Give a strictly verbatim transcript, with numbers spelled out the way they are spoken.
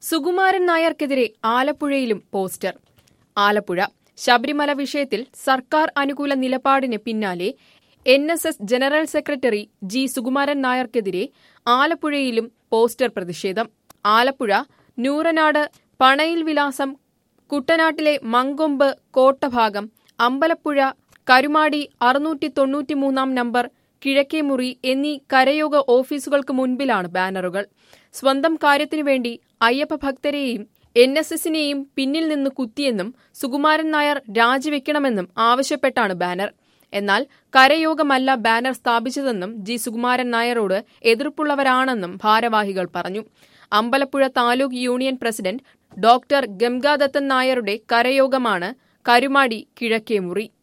സുകുമാരൻ നായർക്കെതിരെ ആലപ്പുഴയിലും പോസ്റ്റർ. ആലപ്പുഴ ശബരിമല വിഷയത്തിൽ സർക്കാർ അനുകൂല നിലപാടിന് പിന്നാലെ N S S general secretary G Sukumaran നായർക്കെതിരെ ആലപ്പുഴയിലും പോസ്റ്റർ പ്രതിഷേധം. ആലപ്പുഴ നൂറനാട് പണയിൽ വിലാസം, കുട്ടനാട്ടിലെ മങ്കൊമ്പ് കോട്ടഭാഗം, അമ്പലപ്പുഴ കരുമാടി അറുന്നൂറ്റി തൊണ്ണൂറ്റിമൂന്നാം നമ്പർ കിഴക്കേമുറി എന്നീ കരയോഗ ഓഫീസുകൾക്ക് മുൻപിലാണ് ബാനറുകൾ. സ്വന്തം കാര്യത്തിനുവേണ്ടി അയ്യപ്പ ഭക്തരെയും എൻ എസ് എസിനെയും പിന്നിൽ നിന്ന് കുത്തിയെന്നും സുകുമാരൻ നായർ രാജിവെക്കണമെന്നും ആവശ്യപ്പെട്ടാണ് ബാനർ. എന്നാൽ കരയോഗമല്ല ബാനർ സ്ഥാപിച്ചതെന്നും ജി സുകുമാരൻ നായരോട് എതിർപ്പുള്ളവരാണെന്നും ഭാരവാഹികൾ പറഞ്ഞു. Ambalappuzha taluk union president doctor Gangadathan നായരുടെ കരയോഗമാണ് കരുമാടി കിഴക്കേമുറി.